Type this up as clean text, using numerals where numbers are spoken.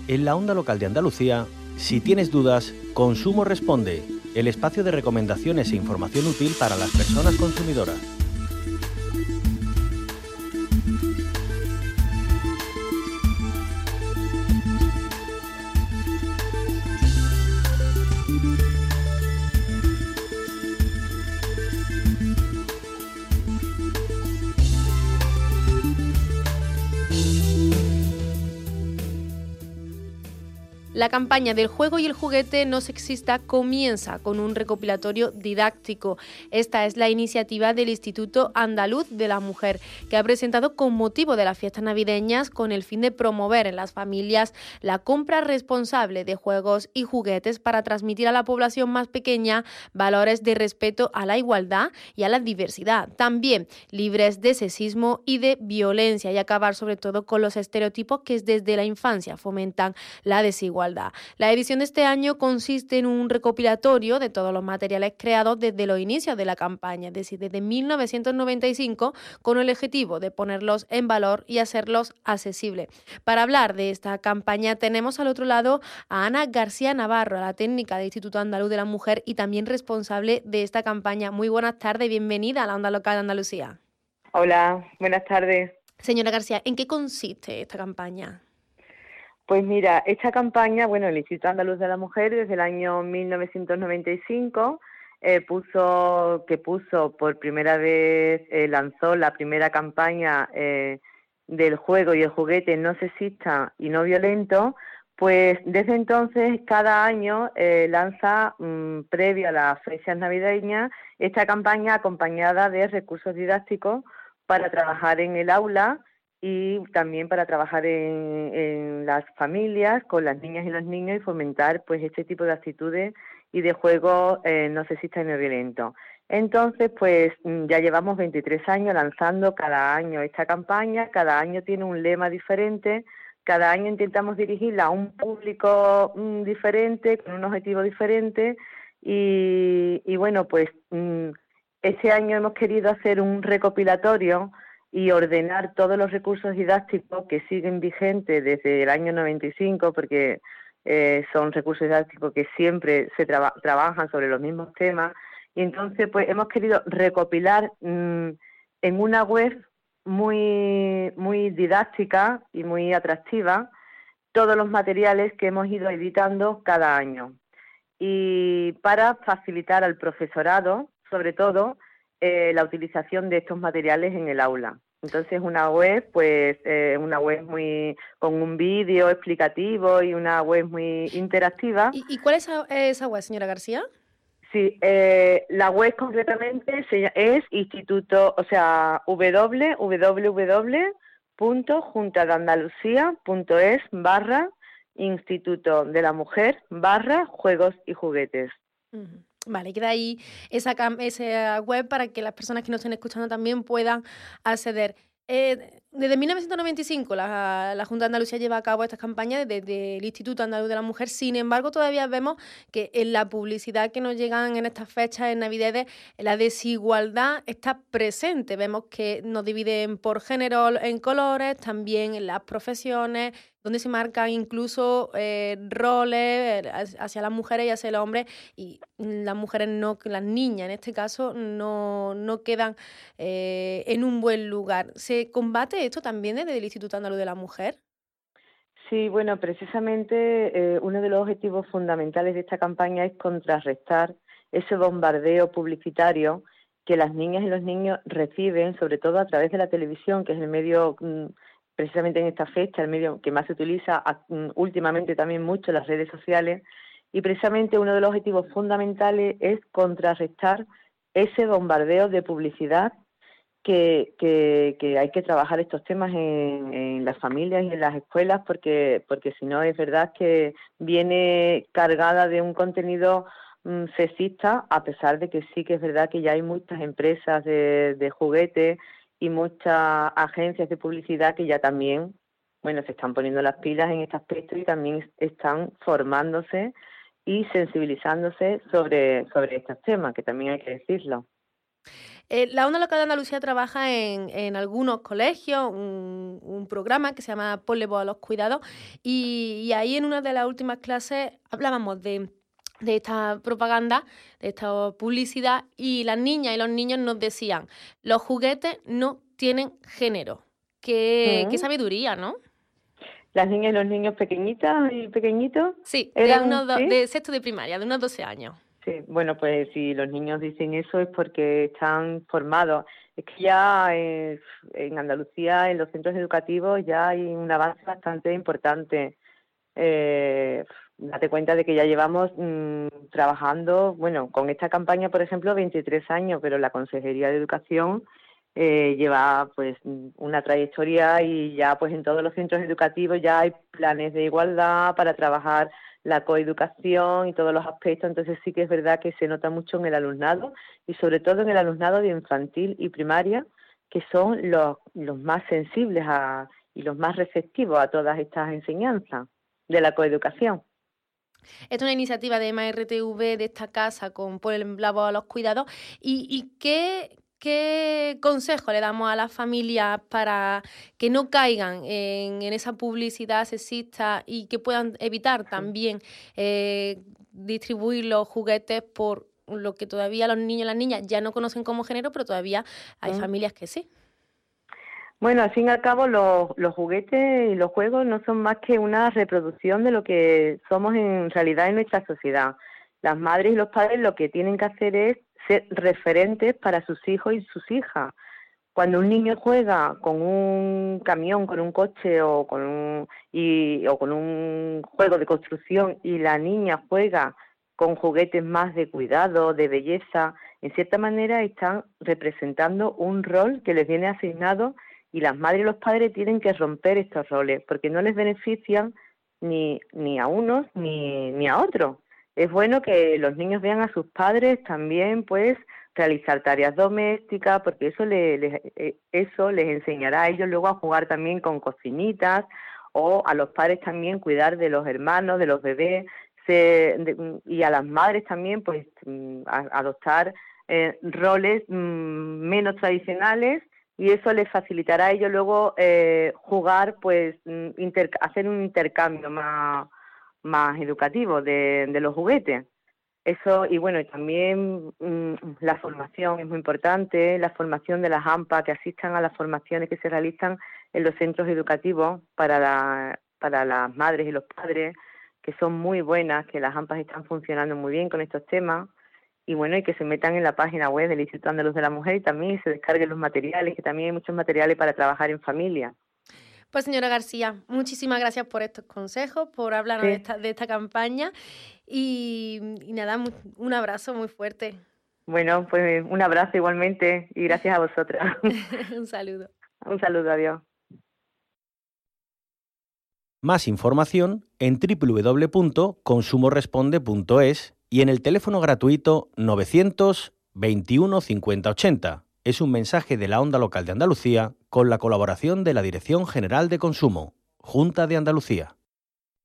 En la onda local de Andalucía, si tienes dudas, Consumo Responde, el espacio de recomendaciones e información útil para las personas consumidoras. La campaña del juego y el juguete no sexista comienza con un recopilatorio didáctico. Esta es la iniciativa del Instituto Andaluz de la Mujer, que ha presentado con motivo de las fiestas navideñas con el fin de promover en las familias la compra responsable de juegos y juguetes para transmitir a la población más pequeña valores de respeto a la igualdad y a la diversidad, también libres de sexismo y de violencia, y acabar sobre todo con los estereotipos que desde la infancia fomentan la desigualdad. La edición de este año consiste en un recopilatorio de todos los materiales creados desde los inicios de la campaña, es decir, desde 1995, con el objetivo de ponerlos en valor y hacerlos accesibles. Para hablar de esta campaña tenemos al otro lado a Ana García Navarro, la técnica del Instituto Andaluz de la Mujer y también responsable de esta campaña. Muy buenas tardes y bienvenida a la Onda Local de Andalucía. Hola, buenas tardes. Señora García, ¿en qué consiste esta campaña? Pues mira, esta campaña, el Instituto Andaluz de la Mujer desde el año 1995 puso por primera vez, lanzó la primera campaña del juego y el juguete no sexista y no violento. Pues desde entonces cada año lanza, previo a las fechas navideñas, esta campaña acompañada de recursos didácticos para trabajar en el aula y también para trabajar en las familias, con las niñas y los niños, y fomentar pues este tipo de actitudes y de juegos no sexistas y no violentos. Entonces, pues ya llevamos 23 años lanzando cada año esta campaña, cada año tiene un lema diferente, cada año intentamos dirigirla a un público diferente, con un objetivo diferente, y bueno, pues este año hemos querido hacer un recopilatorio y ordenar todos los recursos didácticos que siguen vigentes desde el año 95, porque son recursos didácticos que siempre se trabajan sobre los mismos temas, y entonces pues hemos querido recopilar en una web muy didáctica y muy atractiva todos los materiales que hemos ido editando cada año, y para facilitar al profesorado, sobre todo, la utilización de estos materiales en el aula. Entonces una web, una web con un vídeo explicativo y una web muy interactiva. ¿Y cuál es esa web, señora García? Sí, la web concretamente es www.juntadeandalucía.es/Instituto de la Mujer /Juegos y Juguetes. Uh-huh. Vale, queda ahí esa web para que las personas que nos estén escuchando también puedan acceder. Desde 1995 la Junta de Andalucía lleva a cabo estas campañas desde el Instituto Andaluz de la Mujer. Sin embargo, todavía vemos que en la publicidad que nos llegan en estas fechas, en Navidades, la desigualdad está presente. Vemos que nos dividen por género en colores, también en las profesiones, donde se marcan incluso roles hacia las mujeres y hacia los hombres, y las mujeres las niñas en este caso no quedan en un buen lugar. ¿Se combate esto también desde el Instituto Andaluz de la Mujer? Sí, precisamente uno de los objetivos fundamentales de esta campaña es contrarrestar ese bombardeo publicitario que las niñas y los niños reciben, sobre todo a través de la televisión, que es el medio, precisamente en esta fecha, el medio que más se utiliza últimamente también mucho, las redes sociales, y precisamente uno de los objetivos fundamentales es contrarrestar ese bombardeo de publicidad que hay que trabajar estos temas en las familias y en las escuelas, porque si no es verdad que viene cargada de un contenido sexista, a pesar de que sí que es verdad que ya hay muchas empresas de juguetes y muchas agencias de publicidad que ya también se están poniendo las pilas en este aspecto y también están formándose y sensibilizándose sobre estos temas, que también hay que decirlo. La Onda Local de Andalucía trabaja en algunos colegios, un programa que se llama Ponle voz a los cuidados, y ahí en una de las últimas clases hablábamos de esta propaganda, de esta publicidad, y las niñas y los niños nos decían, los juguetes no tienen género. Qué sabiduría, ¿no? Las niñas y los niños pequeñitas y pequeñitos. Sí, ¿sí? de sexto de primaria, de unos 12 años. Sí, bueno, pues si los niños dicen eso es porque están formados. Es que ya en Andalucía, en los centros educativos, ya hay un avance bastante importante. Date cuenta de que ya llevamos trabajando, bueno, con esta campaña, por ejemplo, 23 años, pero la Consejería de Educación lleva pues una trayectoria y ya pues en todos los centros educativos ya hay planes de igualdad para trabajar la coeducación y todos los aspectos. Entonces sí que es verdad que se nota mucho en el alumnado y sobre todo en el alumnado de infantil y primaria, que son los más sensibles y los más receptivos a todas estas enseñanzas de la coeducación. Esta es una iniciativa de MRTV de esta casa con Ponle voz a los cuidados. ¿Y qué consejo le damos a las familias para que no caigan en esa publicidad sexista y que puedan evitar también distribuir los juguetes por lo que todavía los niños y las niñas ya no conocen como género, pero todavía hay familias que sí? Bueno, al fin y al cabo los juguetes y los juegos no son más que una reproducción de lo que somos en realidad en nuestra sociedad. Las madres y los padres lo que tienen que hacer es ser referentes para sus hijos y sus hijas. Cuando un niño juega con un camión, con un coche o con un juego de construcción y la niña juega con juguetes más de cuidado, de belleza, en cierta manera están representando un rol que les viene asignado y las madres y los padres tienen que romper estos roles porque no les benefician ni a unos ni a otros. Es bueno que los niños vean a sus padres también, pues, realizar tareas domésticas, porque eso les enseñará a ellos luego a jugar también con cocinitas, o a los padres también cuidar de los hermanos, de los bebés, y a las madres también, pues, adoptar roles menos tradicionales, y eso les facilitará a ellos luego jugar, pues, hacer un intercambio más educativo de los juguetes. Eso, y bueno, y también la formación es muy importante, la formación de las AMPA, que asistan a las formaciones que se realizan en los centros educativos para las madres y los padres, que son muy buenas, que las AMPAs están funcionando muy bien con estos temas, y bueno, y que se metan en la página web del Instituto Andaluz de la Mujer y también se descarguen los materiales, que también hay muchos materiales para trabajar en familia. Pues señora García, muchísimas gracias por estos consejos, por hablarnos de esta campaña y nada, un abrazo muy fuerte. Bueno, pues un abrazo igualmente y gracias a vosotras. Un saludo. Un saludo, adiós. Más información en www.consumoresponde.es y en el teléfono gratuito 900 21 50 80. Es un mensaje de la Onda Local de Andalucía con la colaboración de la Dirección General de Consumo, Junta de Andalucía.